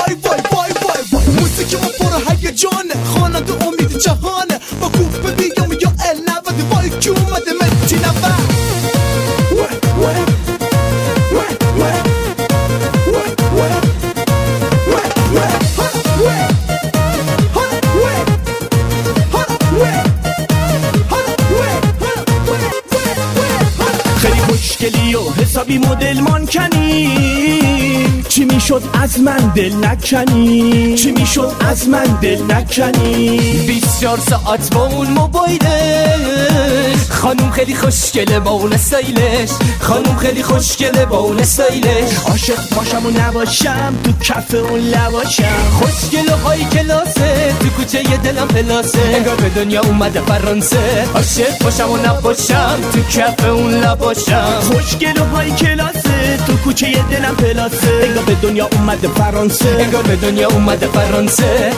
وای وای وای وای وای موزیک ما پر هیجانه خواننده امید جهانه با کوفه بیام یا ال90 وای که اومده متی 90 خیلی خوشگلی و حسابی مدل مانکنی چی میشد از من دل نکنی چی میشد از من دل نکنی 24 ساعت با اون موبایلش خانوم خیلی خوشگله با اون استایلش خانوم خیلی خوشگله با اون استایلش عاشق باشم و نباشم تو کف اون لباشم خوشگله های کلاسه تو کوچه ی دلم پلاسه انگار به دنیا اومده فرانسه عاشق باشم و نباشم تو کف اون لباشم خوشگله های کلاسه تو کوچه ی دلم پلاسه انگار به دنیا اومده فرانسه انگار به دنیا اومده فرانسه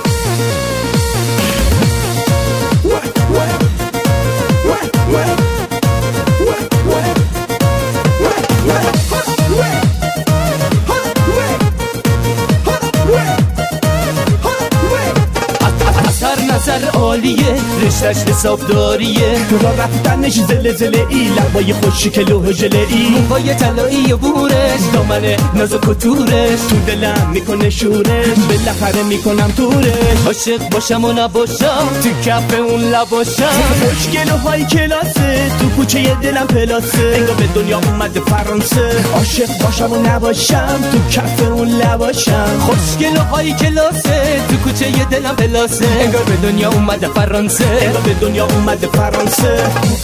نظر عالیه رشتش حسابداریه را رفتنش زلزله ای لبای خوشگل و ژله ای موهای طلایی و بورش دامن نازک و تورش تو دلم میکنه شورش بالاخره میکنم تورش عاشق باشم و نباشم تو کف اون لباشم خوشگل و های کلاسه تو کوچه ی دلم پلاسه انگار به دنیا اومده فرانسه عاشق باشم و نباشم تو کف اون لباشم خوشگل و های کلاسه تو کوچه ی دلم پلاسه انگار به دنیا اومده فرانسه انگار به دنیا اومده فرانسه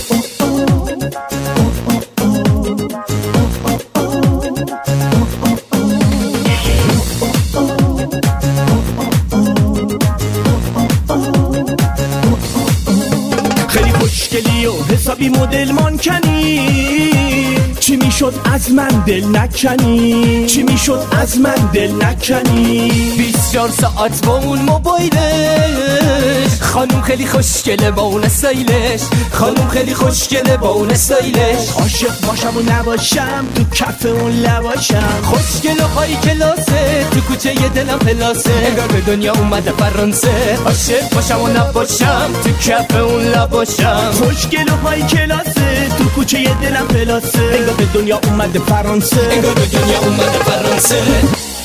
خیلی خوشگلی و حسابی مدل مانکنی چی میشد از من دل نکنی چی میشد از من دل نکنی 24 ساعت با اون موبایلش خانوم خیلی خوشگله با اون استایلش خانوم خیلی خوشگله با اون استایلش عاشق باشم و نباشم تو کف اون لباشم خوشگله های کلاسه تو کوچه ی دلم پلاسه انگار به دنیا اومده فرانسه عاشق باشم و نباشم تو کف اون لباشم خوشگله های کلاسه تو کوچه ی دلم پلاسه انگار به دنیا اومده فرانسه انگار به دنیا اومده فرانسه